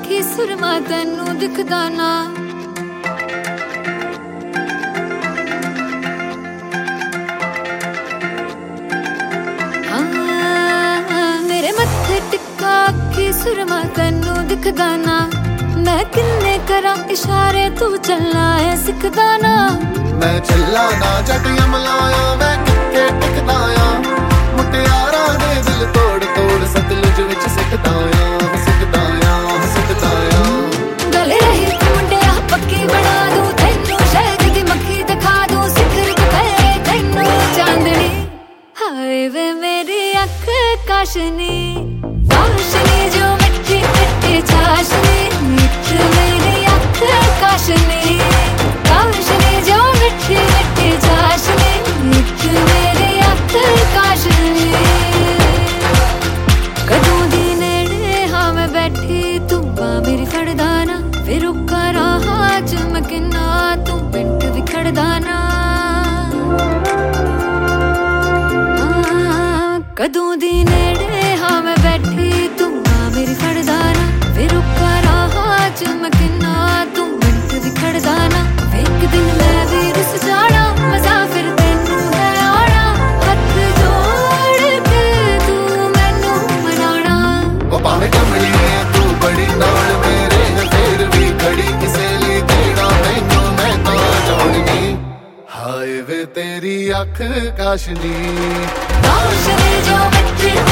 आखी सुरमा तैनू दिखदा ना। मेरे मत्थे टिक्का आखी सुरमा तैनू दिखदा ना। मैं किन्ने करा इशारे तू चलना है सिखदा ना। मैं चला ना जट यमलाया मैं किथे टिकदाया। मुटियारा दे दिल तोड़ तोड़ सतलुज विच सिखदाया सिखदाया सिखदाया। गल रही तू मुंडिया पक्की बना दूं तैनू शहद दी मक्खी दिखा दूं। सिखर दुपहरे तैनू चांदनी हाय वे मेरी अख काशनी। काशनी जो मिठी मिठी चाशनी मिठ मेरी अख काशनी। काशनी जो मिठी मिठी चाशनी मिठ मेरी अख काशनी। कदों दी नेड़े हाँ मैं बैठी तू बांह मेरी फड़दा ना। फिर रुका रहा च मैं किन्ना तू मिंट विखड़दा ना। कदों दी नेड़े हाँ मैं बैठी तू बांह मेरी फड़दा ना। फिर रुका रहा च मैं किन्ना तू मिंट विखड़दा ना। एक दिन मैं भी रुस जाना मजा फिर तैनू है आना। हथ जोड़ के तू मैनू मनाना। वो भावें कमली है तू बड़ी नाल मेरे है फिर भी खड़ी किसे लिए तेरा मैनू मैं तां जाणनी। हाय वे तेरी अख काशनी। काशनी जो मिठी